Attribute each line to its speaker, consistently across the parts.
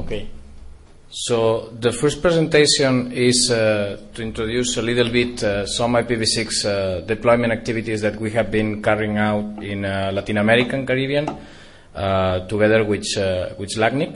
Speaker 1: Okay. So the first presentation is to introduce a little bit some IPv6 deployment activities that we have been carrying out in Latin America and Caribbean together with LACNIC.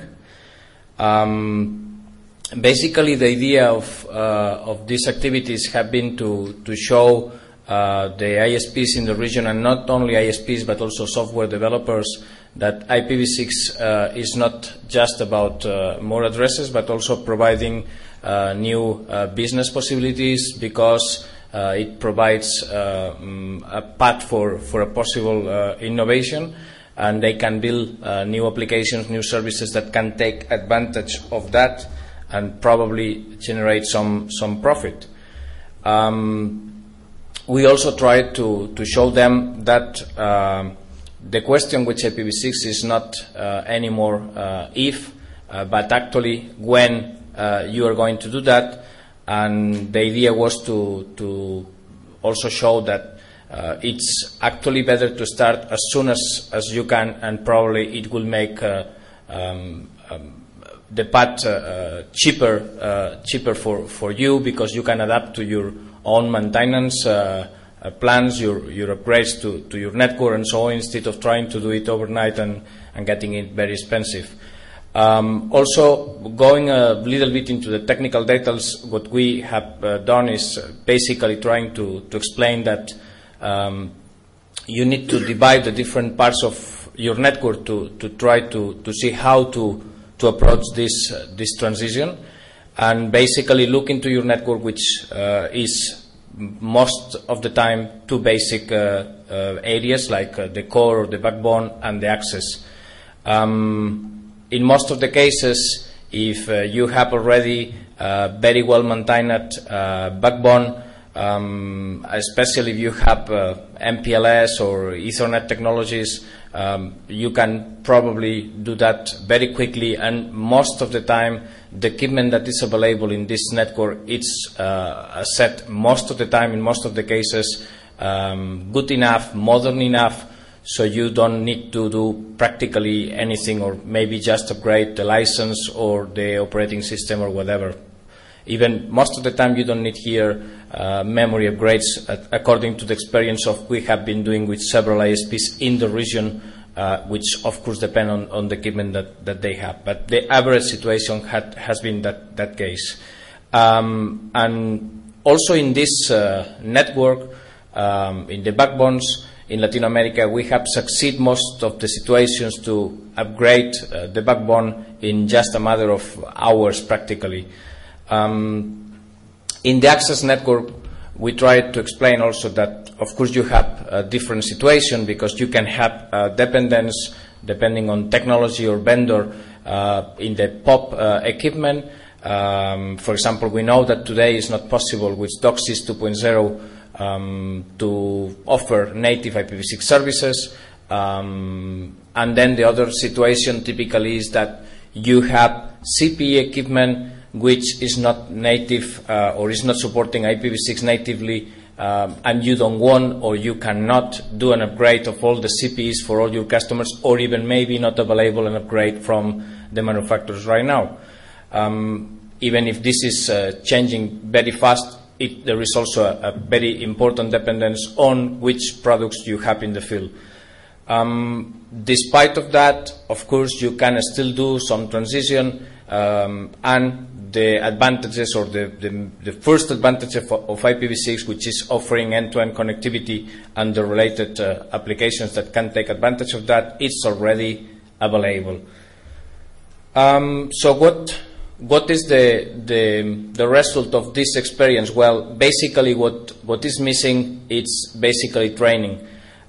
Speaker 1: Basically, the idea of these activities have been to show the ISPs in the region, and not only ISPs but also software developers, that IPv6 is not just about more addresses, but also providing new business possibilities, because it provides a path for a possible innovation, and they can build new applications, new services that can take advantage of that and probably generate some profit. We also try to show them that the question with IPv6 is not anymore if, but actually when you are going to do that. And the idea was to also show that it's actually better to start as soon as you can, and probably it will make the path cheaper for you, because you can adapt to your own maintenance plans, your upgrades to your network and so on, instead of trying to do it overnight and getting it very expensive. Also, going a little bit into the technical details, what we have done is basically trying to explain that you need to divide the different parts of your network to try to see how to approach this transition, and basically look into your network, which is most of the time two basic areas, like the core or the backbone and the access. In most of the cases, if you have already very well maintained backbone, especially if you have MPLS or Ethernet technologies, you can probably do that very quickly, and most of the time the equipment that is available in this network, it's set most of the time, in most of the cases, good enough, modern enough, so you don't need to do practically anything, or maybe just upgrade the license or the operating system or whatever. Even most of the time you don't need here memory upgrades, according to the experience of we have been doing with several ISPs in the region, which of course depend on the equipment that they have. But the average situation has been that case. And also in this network, in the backbones in Latin America, we have succeeded most of the situations to upgrade the backbone in just a matter of hours practically. In the access network, we tried to explain also that, of course, you have a different situation, because you can have dependence depending on technology or vendor in the POP equipment. For example, we know that today is not possible with DOCSIS 2.0 to offer native IPv6 services. And then the other situation typically is that you have CPE equipment which is not native or is not supporting IPv6 natively, and you don't want or you cannot do an upgrade of all the CPEs for all your customers, or even maybe not available an upgrade from the manufacturers right now. Even if this is changing very fast, there is also a very important dependence on which products you have in the field. Despite of that, of course, you can still do some transition, and the advantages, or the first advantage of IPv6, which is offering end-to-end connectivity and the related applications that can take advantage of that, it's already available. So what is the result of this experience? Well, basically what is missing, it's basically training.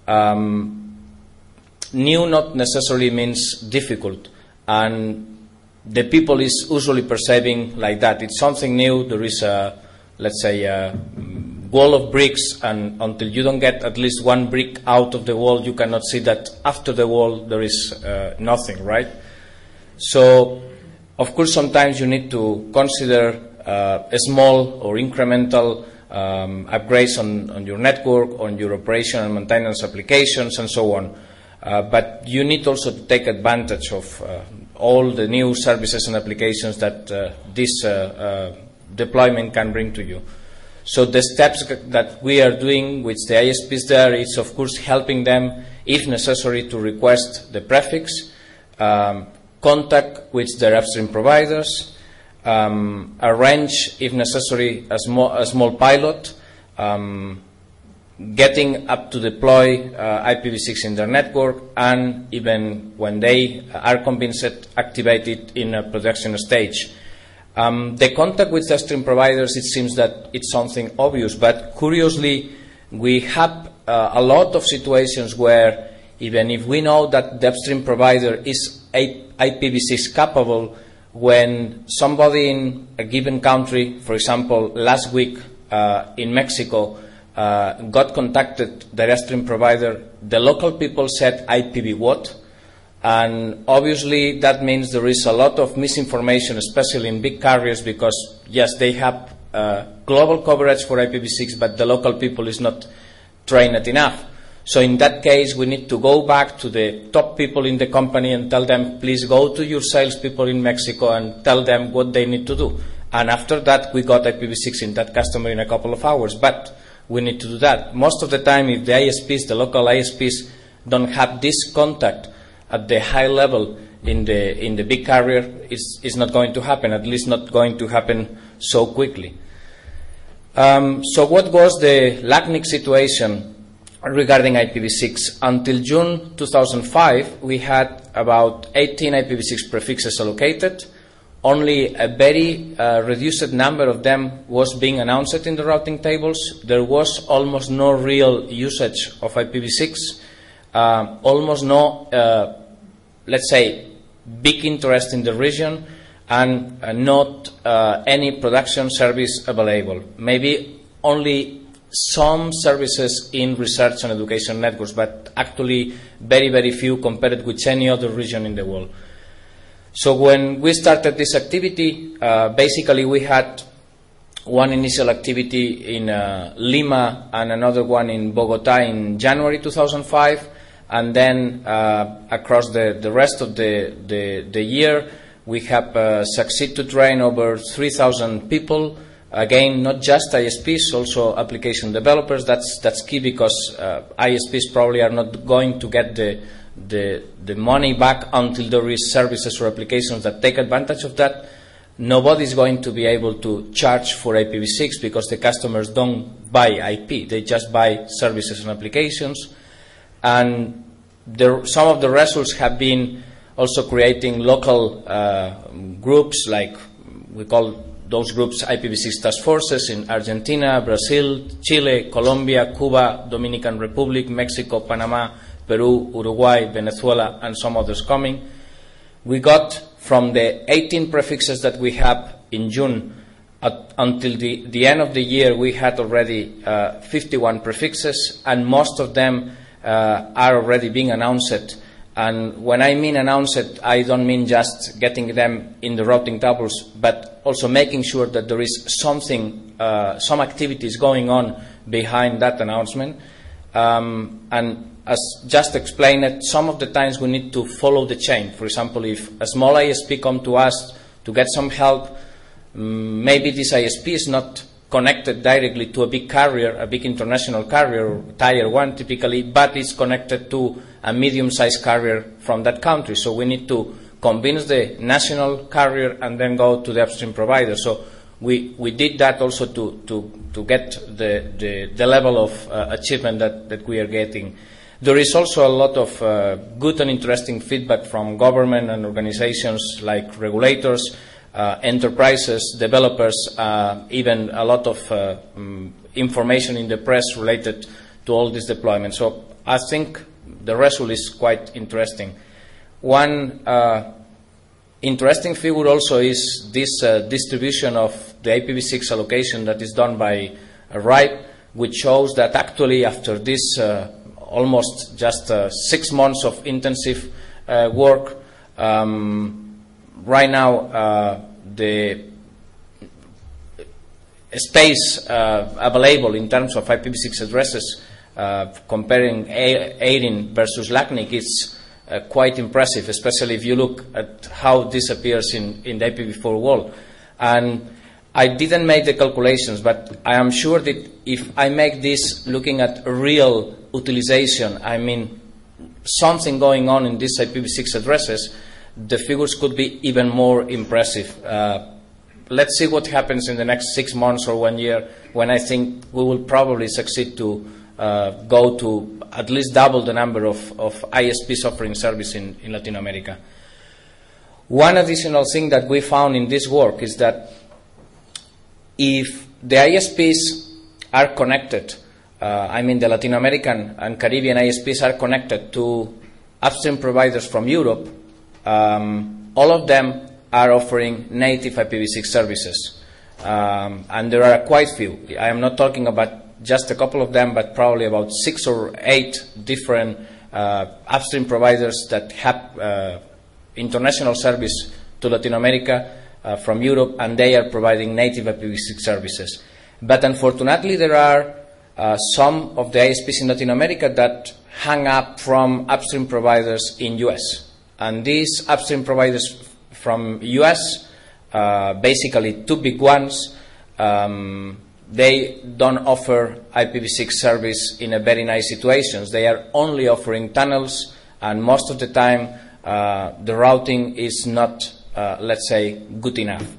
Speaker 1: New not necessarily means difficult, and the people is usually perceiving like that. It's something new. There is let's say a wall of bricks, and until you don't get at least one brick out of the wall, you cannot see that after the wall there is nothing, right? So, of course, sometimes you need to consider a small or incremental upgrades on your network, on your operation and maintenance applications, and so on. But you need also to take advantage of all the new services and applications that this deployment can bring to you. So the steps that we are doing with the ISPs there is, of course, helping them, if necessary, to request the prefix, contact with their upstream providers, arrange, if necessary, a small pilot, getting up to deploy IPv6 in their network, and even when they are convinced, activate it in a production stage. The contact with the upstream providers, it seems that it's something obvious, but curiously, we have a lot of situations where even if we know that the upstream provider is IPv6 capable, when somebody in a given country, for example, last week in Mexico, got contacted, the upstream provider, the local people said IPv what? And obviously that means there is a lot of misinformation, especially in big carriers, because yes, they have global coverage for IPv6, but the local people is not trained enough. So in that case, we need to go back to the top people in the company and tell them, please go to your salespeople in Mexico and tell them what they need to do. And after that, we got IPv6 in that customer in a couple of hours. But we need to do that. Most of the time, if the ISPs, the local ISPs, don't have this contact at the high level in the big carrier, it's not going to happen, at least not going to happen so quickly. So what was the LACNIC situation regarding IPv6? Until June 2005, we had about 18 IPv6 prefixes allocated. Only a very reduced number of them was being announced in the routing tables. There was almost no real usage of IPv6, almost no, let's say, big interest in the region, and not any production service available. Maybe only some services in research and education networks, but actually very, very few compared with any other region in the world. So when we started this activity, basically we had one initial activity in Lima and another one in Bogota in January 2005, and then across the rest of the year, we have succeeded to train over 3,000 people. Again, not just ISPs, also application developers. That's key, because ISPs probably are not going to get the money back until there is services or applications that take advantage of that. Nobody is going to be able to charge for IPv6 because the customers don't buy IP. They just buy services and applications. And some of the results have been also creating local groups, like we call those groups IPv6 task forces in Argentina, Brazil, Chile, Colombia, Cuba, Dominican Republic, Mexico, Panama, Peru, Uruguay, Venezuela, and some others coming. We got from the 18 prefixes that we have in June until the end of the year, we had already 51 prefixes, and most of them are already being announced. And when I mean announced, I don't mean just getting them in the routing tables, but also making sure that there is something, some activities going on behind that announcement. And as just explained, some of the times we need to follow the chain. For example, if a small ISP comes to us to get some help, maybe this ISP is not connected directly to a big carrier, a big international carrier, Tier 1 typically, but it's connected to a medium-sized carrier from that country. So we need to convince the national carrier and then go to the upstream provider. So we did that also to get the level of achievement that we are getting. There is also a lot of good and interesting feedback from government and organizations like regulators, enterprises, developers, even a lot of information in the press related to all this deployment. So I think the result is quite interesting. One interesting figure also is this distribution of the IPv6 allocation that is done by RIPE, which shows that actually after this almost just 6 months of intensive work, right now the space available in terms of IPv6 addresses, comparing 18 versus LACNIC, is quite impressive, especially if you look at how this appears in the IPv4 world. And I didn't make the calculations, but I am sure that if I make this looking at real utilization, I mean something going on in these IPv6 addresses, the figures could be even more impressive. Let's see what happens in the next 6 months or 1 year, when I think we will probably succeed to go to at least double the number of ISPs offering service in Latin America. One additional thing that we found in this work is that if the ISPs are connected, I mean the Latin American and Caribbean ISPs are connected to upstream providers from Europe, all of them are offering native IPv6 services. And there are quite few. I am not talking about just a couple of them, but probably about 6 or 8 different upstream providers that have international service to Latin America from Europe, and they are providing native IPv6 services. But unfortunately, there are some of the ISPs in Latin America that hang up from upstream providers in US. And these upstream providers from US, basically 2 big ones, they don't offer IPv6 service in a very nice situations. They are only offering tunnels, and most of the time the routing is not, let's say, good enough.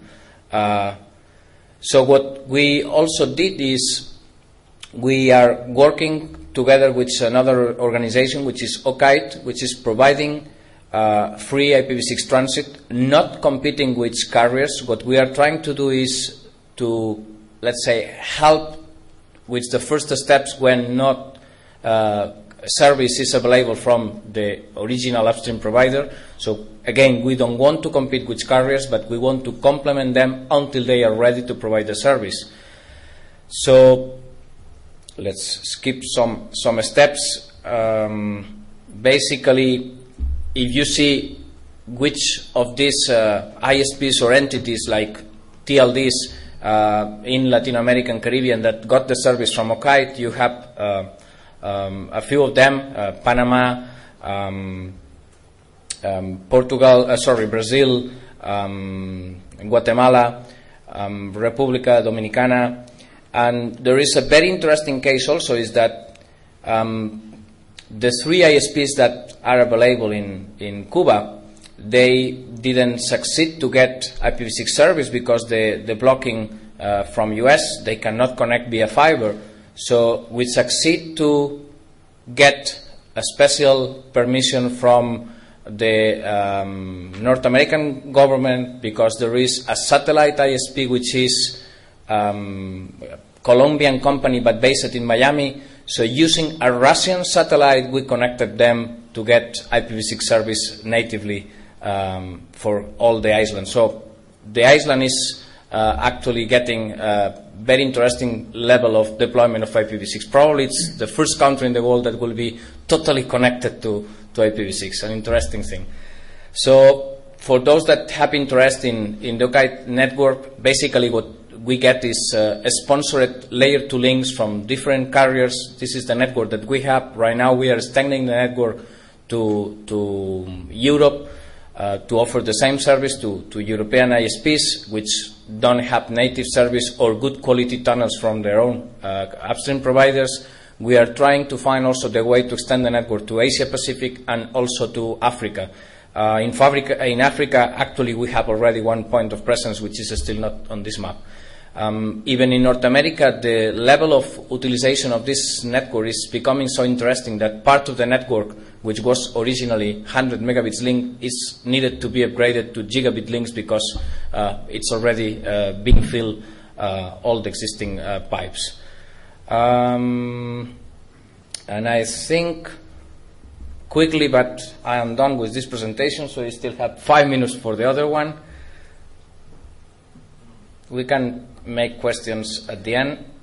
Speaker 1: So what we also did is we are working together with another organization, which is OKite, which is providing free IPv6 transit, not competing with carriers. What we are trying to do is to, let's say, help with the first steps when not service is available from the original upstream provider. So again, we don't want to compete with carriers, but we want to complement them until they are ready to provide the service. So let's skip some steps. Basically, if you see which of these ISPs or entities like TLDs in Latin America and Caribbean that got the service from OKite, you have a few of them: Panama, Brazil, Guatemala, República Dominicana. And there is a very interesting case also, is that the 3 ISPs that are available in Cuba, they didn't succeed to get IPv6 service because the blocking from US, they cannot connect via fiber. So we succeed to get a special permission from the North American government, because there is a satellite ISP which is Colombian company but based in Miami. So using a Russian satellite, we connected them to get IPv6 service natively for all the island. So the island is actually getting a very interesting level of deployment of IPv6. Probably it's the first country in the world that will be totally connected to IPv6, an interesting thing. So for those that have interest in the OKite network, basically what we get is a sponsored layer 2 links from different carriers. This is the network that we have. Right now we are extending the network to Europe to offer the same service to European ISPs which don't have native service or good quality tunnels from their own upstream providers. We are trying to find also the way to extend the network to Asia Pacific and also to Africa. In Africa, actually, we have already 1 point of presence which is still not on this map. Even in North America, the level of utilization of this network is becoming so interesting that part of the network, which was originally 100 megabits link, is needed to be upgraded to gigabit links because it's already being filled all the existing pipes. And I think quickly, but I am done with this presentation, so I still have 5 minutes for the other one. We can make questions at the end.